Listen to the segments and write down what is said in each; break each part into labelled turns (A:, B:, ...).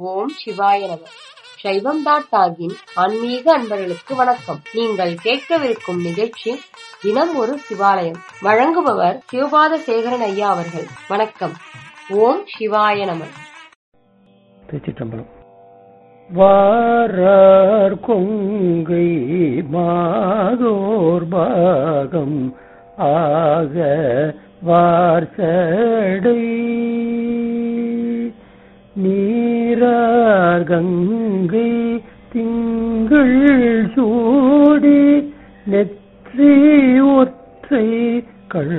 A: ஓம் சிவாய நம. சைவம்.டாகின் ஆன்மீக அன்பர்களுக்கு வணக்கம். நீங்கள் கேட்கவிருக்கும் நிகழ்ச்சி தினம் ஒரு சிவாலயம். வழங்குபவர் சிவபாத சேகரன் ஐயா அவர்கள். வணக்கம். ஓம் சிவாய நம.
B: திருச்சிற்றம்பலம். வாரார் கொங்கை மாதோர் பாகம் ஆக வார்சடை நீரார் கங்கை திங்கள் சூடி நெற்றி ஒற்றை கண்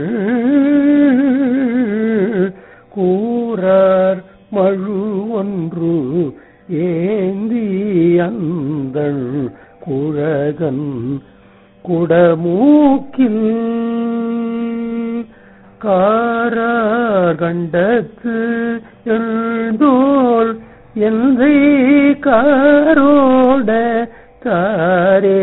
B: கூறார் மழு ஒன்று ஏந்தி அந்தள் குழகன் குடமூக்கில் காரார் கண்டத்து எழுந்தோள் எந்தை காரோட தாரே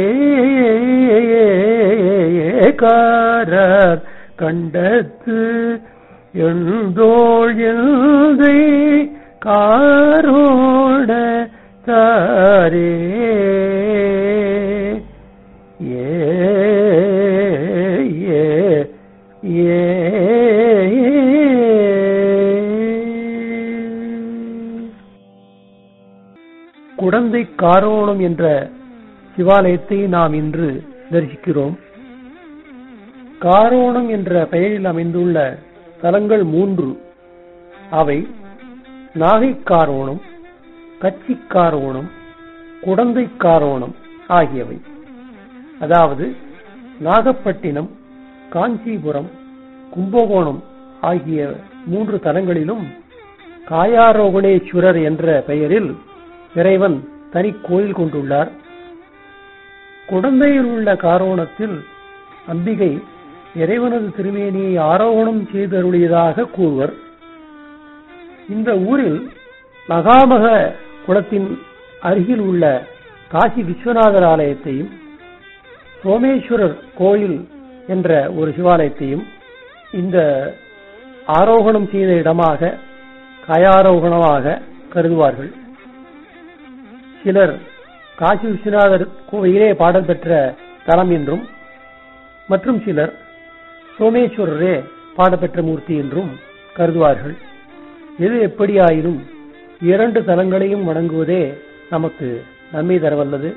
B: காரார் கண்டத்து எழுந்தோள் எந்தை காரோட தாரே ஏ ஏ ஏ குடந்தை காரோணம் என்ற சிவாலயத்தை நாம் இன்று தரிசிக்கிறோம். காரோணம் என்ற பெயரில் அமைந்துள்ள தலங்கள் 3. அவை நாகைக்காரோணம், கச்சிக்காரோணம், குடந்தைக்காரோணம் ஆகியவை. அதாவது நாகப்பட்டினம், காஞ்சிபுரம், கும்பகோணம் ஆகிய 3 தலங்களிலும் காயாரோகணேஸ்வரர் என்ற பெயரில் இறைவன் தனி கோயில் கொண்டுள்ளார். குடந்தையில் உள்ள காரோணத்தில் அம்பிகை இறைவனது திருமேனியை ஆரோகணம் செய்தருளியதாக கூறுவர். இந்த ஊரில் மகாமக குளத்தின் அருகில் உள்ள காசி விஸ்வநாதர் ஆலயத்தையும் சோமேஸ்வரர் கோயில் என்ற ஒரு சிவாலயத்தையும் இந்த ஆரோகணம் செய்த இடமாக காயாரோகணமாக கருதுவார்கள். சிலர் காசி விஸ்வநாதர் கோயிலே பாடல் பெற்ற தலம் என்றும், மற்றும் சிலர் சோமேஸ்வரரே பாடப்பெற்ற மூர்த்தி என்றும் கருதுவார்கள். எது எப்படியாயினும் 2 தலங்களையும் வணங்குவதே நமக்கு நன்மை தரவல்லது.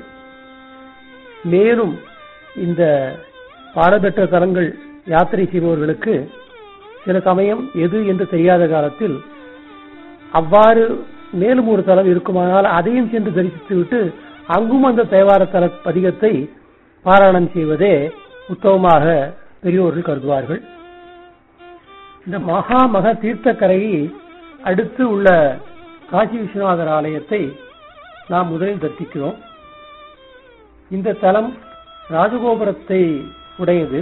B: மேலும் இந்த பாடப்பெற்ற தலங்கள் யாத்திரை செய்பவர்களுக்கு சில சமயம் எது என்று தெரியாத காலத்தில் அவ்வாறு மேலும் ஒரு தலம் இருக்குமானால் அதையும் சென்று தரிசித்துவிட்டு அங்கும் அந்த தேவார தல பதிகத்தை பாராயணம் செய்வதே உத்தமமாக பெரியோர்கள் கருதுவார்கள். இந்த மகாமக தீர்த்தக்கரையை அடுத்து உள்ள காசி விஸ்வநாதர் ஆலயத்தை நாம் முதலில் தரிசிக்கிறோம். இந்த தலம் ராஜகோபுரத்தை உடையது.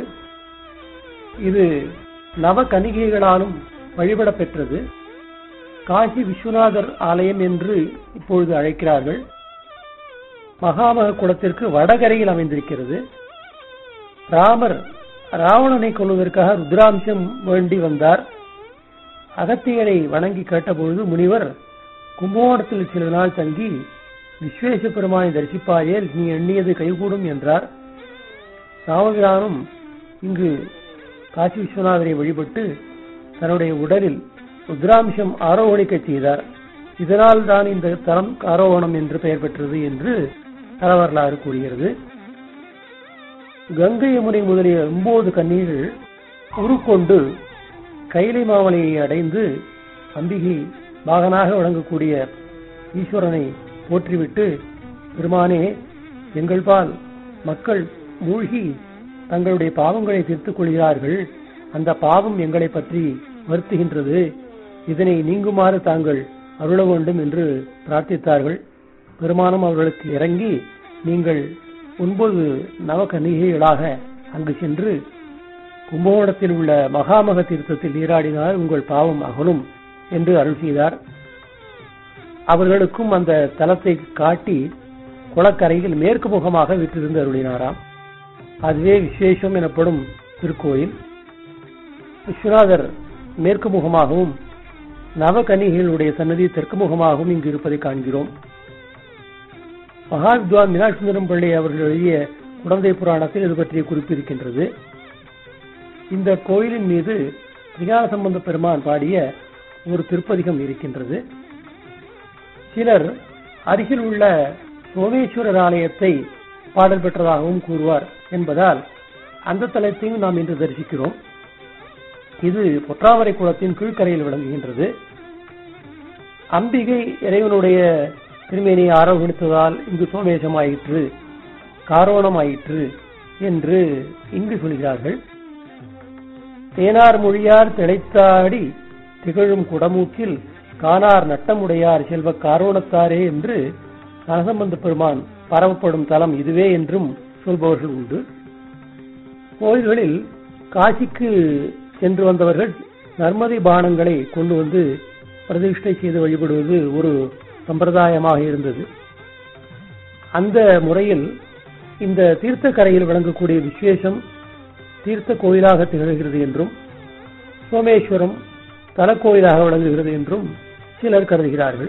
B: இது நவ கன்னிகைகளாலும் வழிபட பெற்றது. காசி விஸ்வநாதர் ஆலயம் என்று இப்பொழுது அழைக்கிறார்கள். மகாமக குளத்திற்கு வடகரையில் அமைந்திருக்கிறது. ராமர் ராவணனை கொல்வதற்காக ருத்ராம்சம் வேண்டி வந்தார். அகத்தியரை வணங்கி கேட்டபொழுது முனிவர் கும்பகோணத்தில் சில நாள் தங்கி விஸ்வேச பெருமானை தரிசிப்பாயேல் நீ எண்ணியது கைகூடும் என்றார். ராமபிரானும் இங்கு காசி விஸ்வநாதரை வழிபட்டு தன்னுடைய உடலில் ருத்ராம்சம் ஆரோகணிக்க செய்தார். இதனால் தான் இந்த தலம் ஆரோகணம் என்று பெயர் பெற்றது என்று தலவரலாறு கூறுகிறது. கங்கை யமுனை முதலிய 9 கன்னிகள் உருக்கொண்டு கைலை மாமலையை அடைந்து அம்பிகை பாகனாக வழங்கக்கூடிய ஈஸ்வரனை போற்றிவிட்டு, பெருமானே எங்கள் பால் மக்கள் மூழ்கி தங்களுடைய பாவங்களை தீர்த்துக் கொள்கிறார்கள், அந்த பாவம் எங்களை பற்றி வருத்துகின்றது, இதனை நீங்குமாறு தாங்கள் அருள வேண்டும் என்று பிரார்த்தித்தார்கள். பெருமானும் அவர்களுக்கு இறங்கி நீங்கள் 9 நவகன்னிகைகளாக அங்கு சென்று கும்பகோணத்தில் உள்ள மகாமக தீர்த்தத்தில் நீராடினால் உங்கள் பாவம் அகலும் என்று அருள் செய்தார். அவர்களுக்கும் அந்த தலத்தை காட்டி குளக்கரையில் மேற்கு முகமாக விற்றிருந்து அருளினாராம். அதுவே விசேஷம் எனப்படும் திருக்கோயில். விஸ்வநாதர் மேற்கு முகமாகவும் நவகன்னிகைகளுடைய சன்னதி தெற்கு முகமாகவும் இங்கு இருப்பதை காண்கிறோம். மகாவித்வான் மீனாட்சி சுந்தரம் பிள்ளை அவர்கள் எழுதிய குடந்தை புராணத்தில் இது பற்றிய குறிப்பு இருக்கின்றது. இந்த கோயிலின் மீது ஞான சம்பந்த பெருமான் பாடிய ஒரு திருப்பதிகம் இருக்கின்றது. சிலர் அருகில் உள்ள சோமேஸ்வரர் ஆலயத்தை பாடல் பெற்றதாகவும் கூறுவார் என்பதால் அந்த தலத்தையும் நாம் இன்று தரிசிக்கிறோம். இது பொற்றாமரை குளத்தின் கீழ்கரையில் விளங்குகின்றது. அம்பிகை இறைவனுடைய திருமேனியை ஆரோகணித்ததால் இங்கு சோமேசமாயிற்று, காரோணமாயிற்று என்று இங்கு சொல்கிறார்கள். தேனார் மொழியார் திளைத்தாடி திகழும் குடமூக்கில் காணார் நட்டமுடையார் செல்வ காரோணத்தாரே என்று ஞானசம்பந்த பெருமான் பரவப்படும் தலம் இதுவே என்றும் சொல்பவர்கள் உண்டு. கோயில்களில் காசிக்கு சென்று வந்தவர்கள் நர்மதை பானங்களை கொண்டு வந்து பிரதிஷ்டை செய்து வழிபடுவது ஒரு சம்பிரதாயமாக இருந்தது. அந்த முறையில் இந்த தீர்த்த கரையில் விளங்கக்கூடிய விசேஷம் தீர்த்த கோயிலாக திகழ்கிறது என்றும் சோமேஸ்வரம் தலக்கோயிலாக விளங்குகிறது என்றும் சிலர் கருதுகிறார்கள்.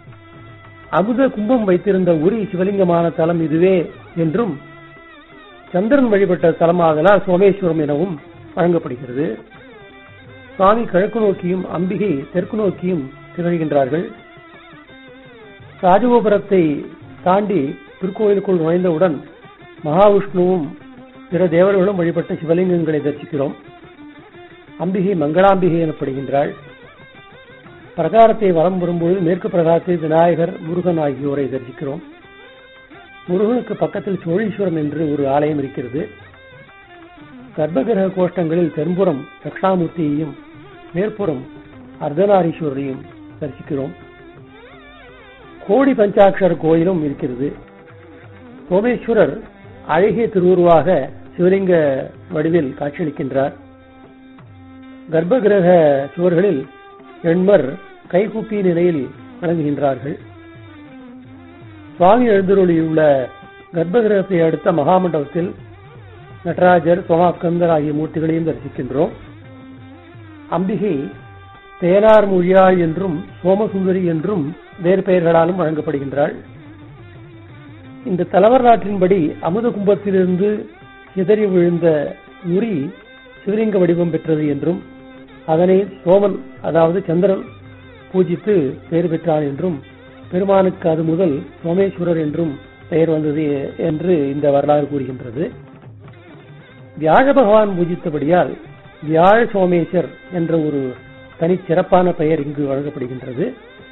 B: அமுத கும்பம் வைத்திருந்த உரி சிவலிங்கமான தலம் இதுவே என்றும் சந்திரன் வழிபட்ட தலமாதலால் சோமேஸ்வரம் எனவும் வழங்கப்படுகிறது. சுவாமி கிழக்கு நோக்கியும் அம்பிகை தெற்கு நோக்கியும் திகழ்கின்றார்கள். ராஜகோபுரத்தை தாண்டி திருக்கோயிலுக்குள் நுழைந்தவுடன் மகாவிஷ்ணுவும் பிற தேவர்களும் வழிபட்ட சிவலிங்கங்களை தரிசிக்கிறோம். அம்பிகை மங்களாம்பிகை எனப்படுகின்றாள். பிரகாரத்தை வலம் வரும்போது மேற்கு பிரகாரத்தில் விநாயகர், முருகன் ஆகியோரை தரிசிக்கிறோம். முருகனுக்கு பக்கத்தில் சோழீஸ்வரம் என்று ஒரு ஆலயம் இருக்கிறது. கர்ப்பகிரக கோஷ்டங்களில் தென்புறம் தட்சிணாமூர்த்தியையும் மேற்புறம் அர்த்தநாரீஸ்வரரையும் தரிசிக்கிறோம். கோடி பஞ்சாட்சர கோயிலும் இருக்கிறது. சோமேஸ்வரர் அழகிய திருவுருவாக சிவலிங்க வடிவில் காட்சியளிக்கின்றார். கர்ப்பகிரக சுவர்களில் எண்மர் கைகூப்பிய நிலையில் வழங்குகின்றார்கள். சுவாமி எழுந்தருளியுள்ள கர்ப்பகிரகத்தை அடுத்த மகாமண்டபத்தில் நடராஜர், சோமாஸ்கந்தர் ஆகிய மூர்த்திகளையும் தரிசிக்கின்றோம். அம்பிகை தேனார் மொழியாள் என்றும் சோமசுந்தரி என்றும் வேறு பெயர்களாலும் வழங்கப்படுகின்றாள். இந்த தலவரலாற்றின்படி அமுத கும்பத்திலிருந்து சிதறி விழுந்த உரி சிவலிங்க வடிவம் பெற்றது என்றும் அதனை சோமன் அதாவது சந்திரன் பூஜித்து பெயர் பெற்றான் என்றும் பெருமானுக்கு அது முதல் சோமேஸ்வரர் என்றும் பெயர் வந்தது என்று இந்த வரலாறு கூறுகின்றது. வியாழ பகவான் பூஜித்தபடியால் வியாழ சோமேஸ்வர் என்ற ஒரு தனி சிறப்பான பெயர் இங்கு வழங்கப்படுகின்றது.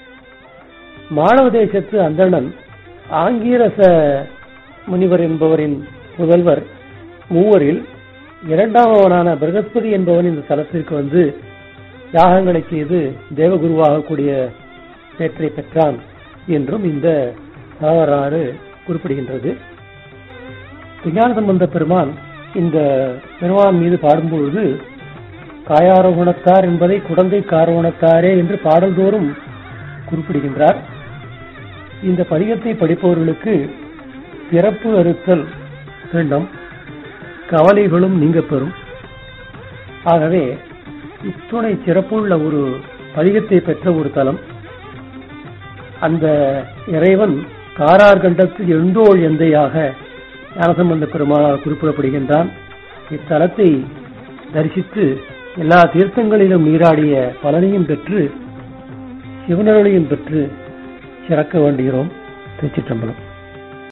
B: மாளவ தேசத்து அந்தணன் ஆங்கீரச முனிவர் என்பவரின் புதல்வர் மூவரில் இரண்டாமவனான பிரகஸ்பதி என்பவன் இந்த தலத்திற்கு வந்து யாகங்களை செய்து தேவகுருவாக கூடிய பேற்றை பெற்றான் என்றும் இந்த வரலாறு குறிப்பிடுகின்றது. ஞான சம்பந்த பெருமான் இந்த பெருமான் மீது பாடும்பொழுது காயாரோகணத்தார் என்பதை குடந்தை காரோணத்தாரே என்று பாடல்தோறும் குறிப்பிடுகின்றார். இந்த பதிகத்தை படிப்பவர்களுக்கு பிறப்பு அறுத்தல் வேண்டும், கவலைகளும் நீங்க பெறும். ஆகவே இத்துணை சிறப்புள்ள ஒரு பதிகத்தை பெற்ற ஒரு தலம். அந்த இறைவன் காரார் கண்டத்தில் எழுந்தோள் எந்தையாக ஞானசம்பந்த பெருமாளால் குறிப்பிடப்படுகின்றான். இத்தலத்தை தரிசித்து எல்லா தீர்த்தங்களிலும் நீராடிய பலனையும் பெற்று சிவனருளையும் பெற்று சிறக்க வேண்டுகிறோம். திருச்சிற்றம்பலம்.